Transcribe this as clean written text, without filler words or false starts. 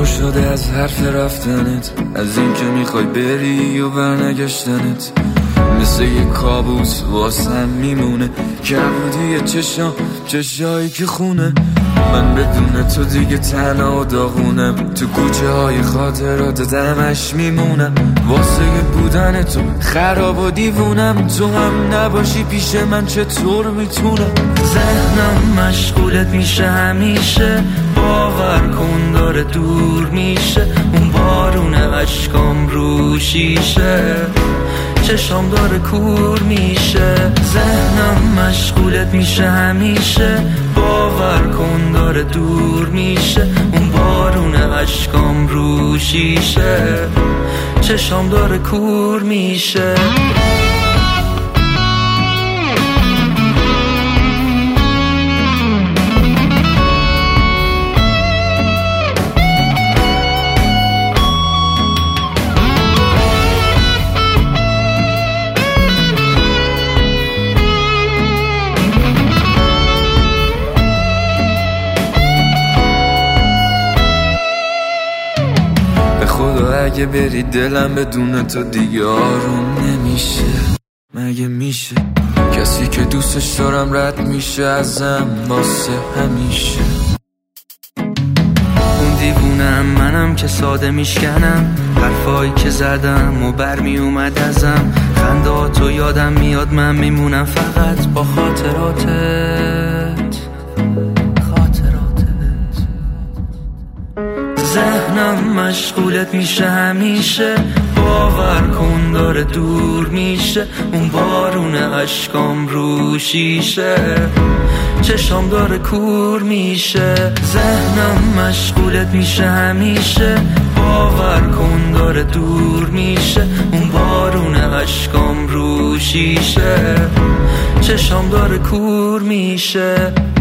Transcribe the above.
پر شده از حرف رفتنت، از این که میخوای بری و برنگشتنت. مثل یه کابوس واسم میمونه که عبودی چشایی که خونه. من بدون تو دیگه تنها و داغونم، تو کوچه های خاطرات دمش میمونم. واسه بودن تو خراب و دیوونم، تو هم نباشی پیش من چطور میتونم. ذهنم مشغولت میشه همیشه، باور کن داره دور میشه. اون بارون اشکام رو شیشه، چشام داره کور میشه. ذهنم مشغولت میشه همیشه، باور کن داره دور میشه. اون بارون اشکام رو شیشه، چشام داره کور میشه. خدا اگه بری دلم بدون تو دیگه آروم نمیشه. مگه میشه کسی که دوستش دارم رد میشه ازم واسه همیشه؟ اون دیوونم منم که ساده میشکنم، حرفایی که زدم و برمی اومد ازم. خنداتو یادم میاد، من میمونم فقط با خاطراتت. ذهنم مشغولت میشه همیشه، باور کن داره دور میشه. اون بارون اشکام رو شیشه، چشام داره کور میشه. ذهنم مشغولت میشه همیشه، باور کن داره دور میشه. اون بارون اشکام رو شیشه، چشام داره کور میشه.